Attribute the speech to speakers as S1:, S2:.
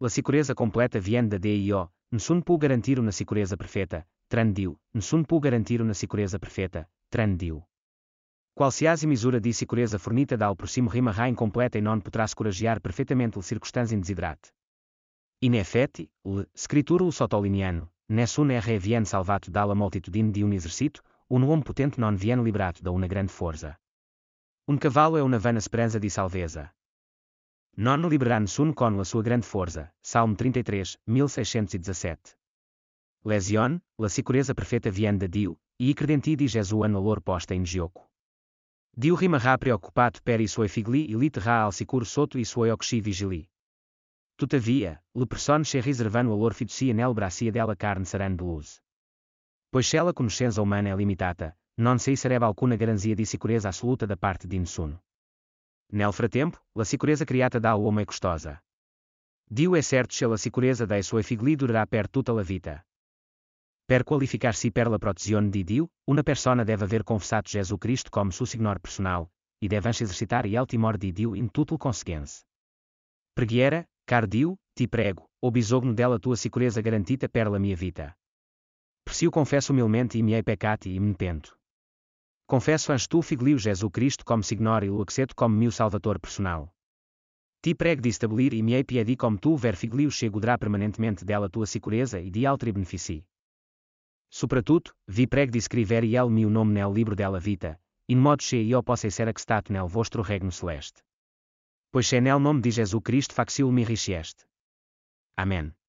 S1: la sicurezza completa vien da Dio, nessun può garantire una sicurezza perfetta, tran Dio, nessun può garantire una sicurezza perfetta, tran Dio. Qualsiasi misura di sicurezza fornita dal prossimo rimarrà incompleta e non potrà scoraggiare perfettamente le circostanze indesiderate. In effetti, le scritture lo sottolineano, nessun re viene salvato dalla moltitudine di un esercito, un uomo potente non viene liberato da una grande forza. Un cavallo è una vana speranza di salvezza. Non liberarà nessuno con la sua grande forza. Salmo 33, 1617. Lesion, la sicurezza perfetta viene da Dio, e i credenti di Gesù hanno loro posta in gioco. Dio rimarrà preoccupato per i suoi figli e li terrà al sicuro sotto i suoi occhi vigili. Tuttavia, le persone che riservano a loro fiducia nel bracia della carne saranno deluse. Pois se la conoscenza umana è limitata, non se sarebbe alcuna garanzia di sicurezza assoluta da parte di nessuno. Nel frattempo, la sicurezza criata dall'uomo è costosa. Dio è certo che la sicurezza dai suoi figli durerà per tutta la vita. Per qualificar-se per la protezione di Dio, una persona deve aver confessato Jesus Cristo como suo Signore personal, e deve exercitar il temor di Dio in tutte le conseguenze. Preghiera, caro Dio, ti prego, o bisogno della tua sicurezza garantita per la mia vita. Persio confesso humilmente i miei peccati e me pento. Confesso antes tu figlio Jesus Cristo como Signore e lo acceito como meu Salvador personal. Ti prego di stabilire i miei piedi como tu ver figlio che godrà permanentemente della tua sicurezza e di altri benefici. Soprattutto, vi prego di scrivere il mio nome nel libro della vita, in modo che io possa essere accettato nel vostro regno celeste. Pois é nel nome de Jesus Cristo facil me richeste. Amém.